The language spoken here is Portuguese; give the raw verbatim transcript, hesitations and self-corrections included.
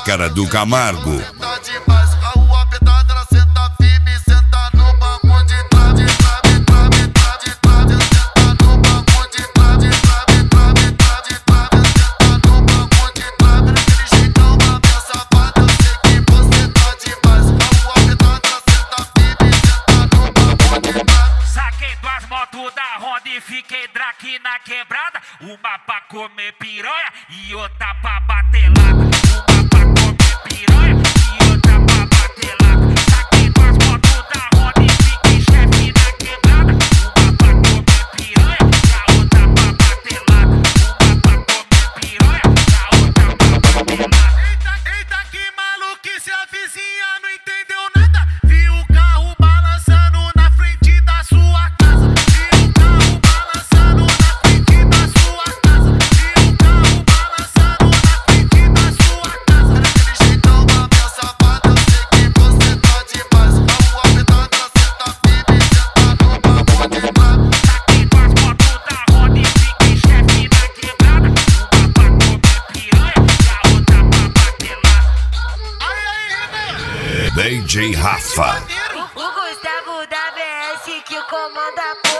Chácara do Camargo. Tá demais, a rua petada, ela senta firme, senta no banco de trave, trave, trave, trave, trave, senta no banco de trave, trave, trave, trave, trave, senta no banco de trave, daquele jeitão, a minha safada, eu sei que você tá demais, a rua petada, ela senta firme, senta no banco de trave. Saquei duas motos da Honda e fiquei drake na quebrada, uma pra comer piranha e outra pra bater lata. Uma pra comer piranha e outra pra bater lata. Saquei duas motos da Honda e fiquei chefe na quebrada, uma pra comer piranha e a outra pra bater lata. Uma pra comer piranha e a outra pra bater lata. Eita, eita, que maluquice, a vizinha não entendeu nada. Viu o carro balançando na frente da sua casa. Viu o carro balançando na frente da sua casa. Viu o carro balançando na frente da sua casa. Daquele jeitão, a minha safada, eu sei que você tá demais. A rua petada, ela senta firme, senta no banco de trave. Saquei duas motos da Honda e fiquei chefe na quebrada, uma pra comer piranha e a outra pra bater lata. Aí, aí, Renan. D J Rafa. O Gustavo da B S que comanda a